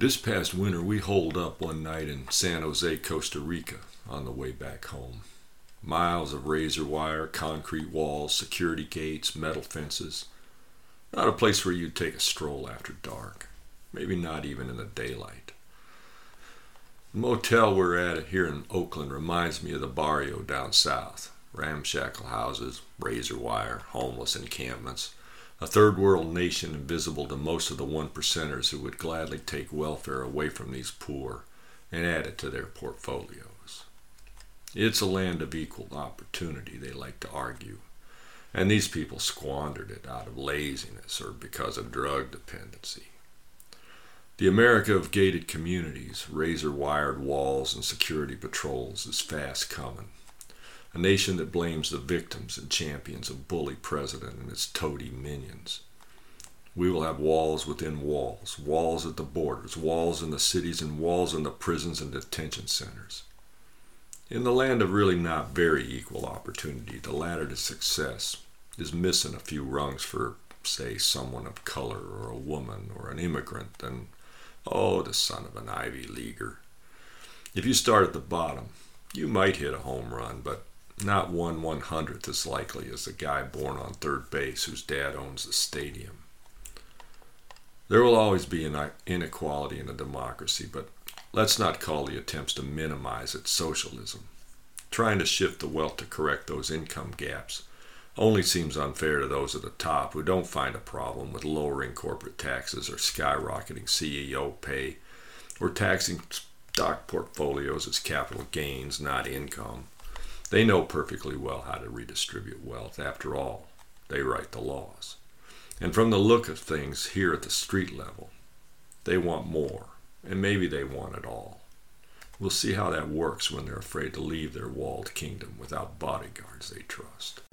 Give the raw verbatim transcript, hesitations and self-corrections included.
This past winter, we holed up one night in San Jose, Costa Rica, on the way back home. Miles of razor wire, concrete walls, security gates, metal fences. Not a place where you'd take a stroll after dark. Maybe not even in the daylight. The motel we're at here in Oakland reminds me of the barrio down south. Ramshackle houses, razor wire, homeless encampments. A third world nation invisible to most of the one percenters who would gladly take welfare away from these poor and add it to their portfolios. It's a land of equal opportunity, they like to argue, and these people squandered it out of laziness or because of drug dependency. The America of gated communities, razor-wired walls, and security patrols is fast coming. A nation that blames the victims and champions a bully president and his toady minions. We will have walls within walls, walls at the borders, walls in the cities, and walls in the prisons and detention centers. In the land of really not very equal opportunity, the ladder to success is missing a few rungs for, say, someone of color or a woman or an immigrant and, oh, the son of an Ivy Leaguer. If you start at the bottom, you might hit a home run, but not one one-hundredth as likely as the guy born on third base whose dad owns the stadium. There will always be an inequality in a democracy, but let's not call the attempts to minimize it socialism. Trying to shift the wealth to correct those income gaps only seems unfair to those at the top who don't find a problem with lowering corporate taxes or skyrocketing C E O pay or taxing stock portfolios as capital gains, not income. They know perfectly well how to redistribute wealth. After all, they write the laws. And from the look of things here at the street level, they want more, and maybe they want it all. We'll see how that works when they're afraid to leave their walled kingdom without bodyguards they trust.